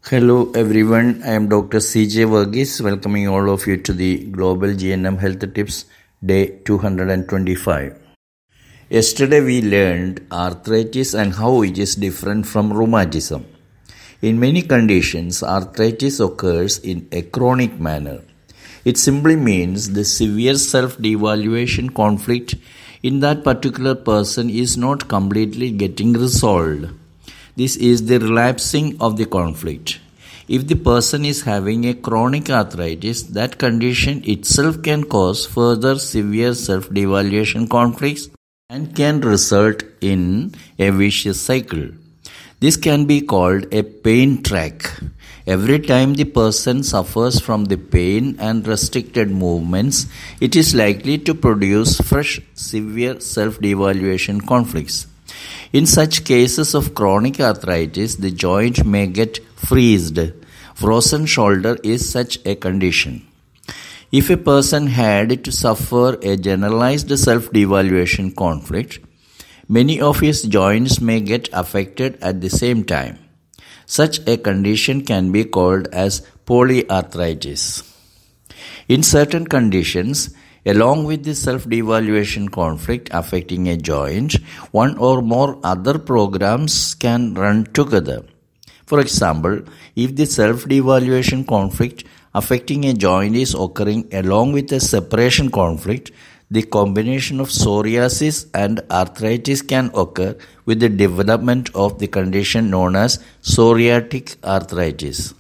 Hello everyone, I am Dr. CJ Verghese, welcoming all of you to the Global GNM Health Tips Day 225. Yesterday we learned arthritis and how it is different from rheumatism. In many conditions, arthritis occurs in a chronic manner. It simply means the severe self-devaluation conflict in that particular person is not completely getting resolved. This is the relapsing of the conflict. If the person is having a chronic arthritis, that condition itself can cause further severe self-devaluation conflicts and can result in a vicious cycle. This can be called a pain track. Every time the person suffers from the pain and restricted movements, it is likely to produce fresh severe self-devaluation conflicts. In such cases of chronic arthritis, the joint may get freezed. Frozen shoulder is such a condition. If a person had to suffer a generalized self-devaluation conflict, many of his joints may get affected at the same time. Such a condition can be called as polyarthritis. In certain conditions, along with the self-devaluation conflict affecting a joint, one or more other programs can run together. For example, if the self-devaluation conflict affecting a joint is occurring along with a separation conflict, the combination of psoriasis and arthritis can occur with the development of the condition known as psoriatic arthritis.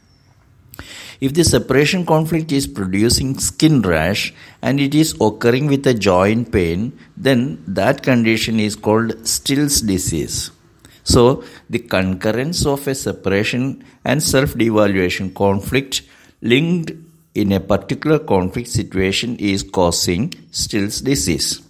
If the separation conflict is producing skin rash and it is occurring with a joint pain, then that condition is called Still's disease. So, the concurrence of a separation and self-devaluation conflict linked in a particular conflict situation is causing Still's disease.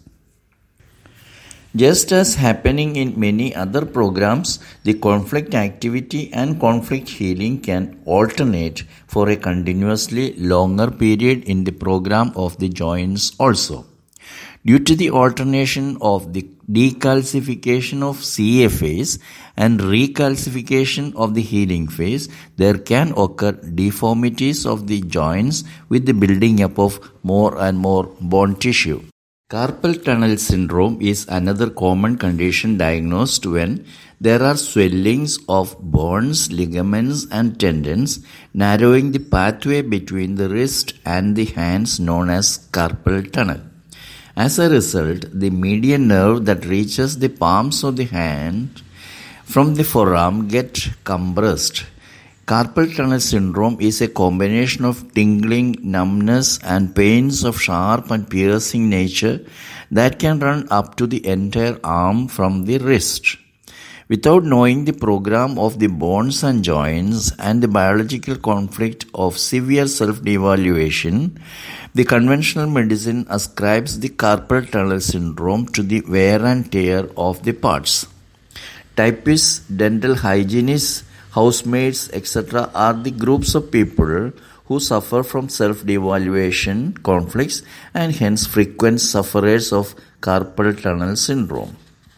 Just as happening in many other programs, the conflict activity and conflict healing can alternate for a continuously longer period in the program of the joints also. Due to the alternation of the decalcification of CA phase and recalcification of the healing phase, there can occur deformities of the joints with the building up of more and more bone tissue. Carpal tunnel syndrome is another common condition diagnosed when there are swellings of bones, ligaments and tendons narrowing the pathway between the wrist and the hands known as carpal tunnel. As a result, the median nerve that reaches the palms of the hand from the forearm get compressed. Carpal tunnel syndrome is a combination of tingling, numbness and pains of sharp and piercing nature that can run up to the entire arm from the wrist. Without knowing the program of the bones and joints and the biological conflict of severe self-devaluation, the conventional medicine ascribes the carpal tunnel syndrome to the wear and tear of the parts. Typists, dental hygienists, housemaids, etc. are the groups of people who suffer from self-devaluation conflicts and hence frequent sufferers of carpal tunnel syndrome.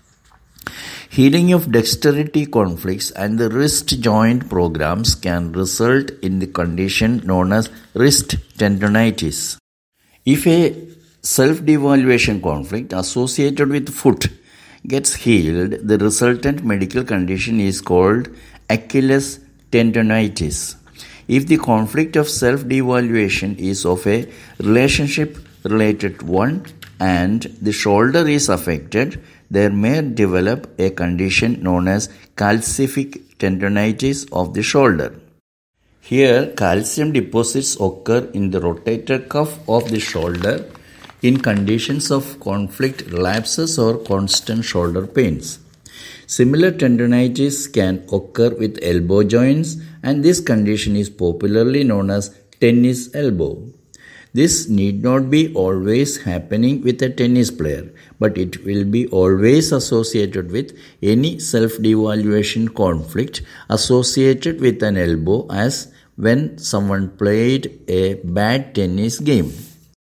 Healing of dexterity conflicts and the wrist joint programs can result in the condition known as wrist tendonitis. If a self-devaluation conflict associated with foot gets healed, the resultant medical condition is called Achilles tendonitis. If the conflict of self-devaluation is of a relationship-related one and the shoulder is affected, there may develop a condition known as calcific tendonitis of the shoulder. Here, calcium deposits occur in the rotator cuff of the shoulder in conditions of conflict relapses or constant shoulder pains. Similar tendonitis can occur with elbow joints, and this condition is popularly known as tennis elbow. This need not be always happening with a tennis player, but it will be always associated with any self-devaluation conflict associated with an elbow, as when someone played a bad tennis game.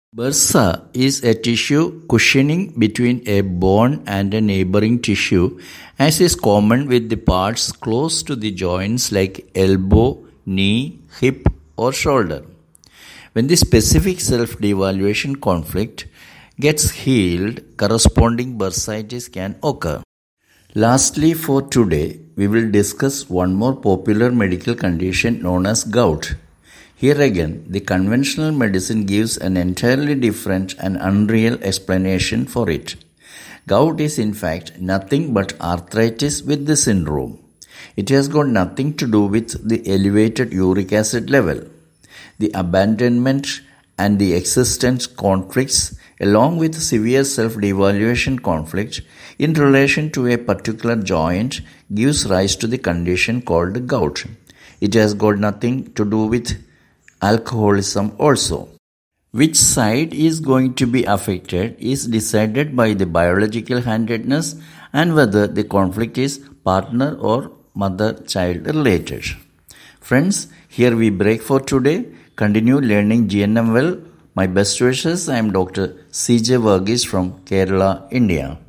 Bursa is a tissue cushioning between a bone and a neighboring tissue, as is common with the parts close to the joints like elbow, knee, hip, or shoulder. When the specific self-devaluation conflict gets healed, corresponding bursitis can occur. Lastly, for today, we will discuss one more popular medical condition known as gout. Here again, the conventional medicine gives an entirely different and unreal explanation for it. Gout is in fact nothing but arthritis with the syndrome. It has got nothing to do with the elevated uric acid level. The abandonment and the existence conflicts along with severe self-devaluation conflict in relation to a particular joint gives rise to the condition called gout. It has got nothing to do with alcoholism also. Which side is going to be affected is decided by the biological handedness and whether the conflict is partner or mother-child related. Friends, here we break for today. Continue learning GNM well. My best wishes. I am Dr. CJ Varghese from Kerala, India.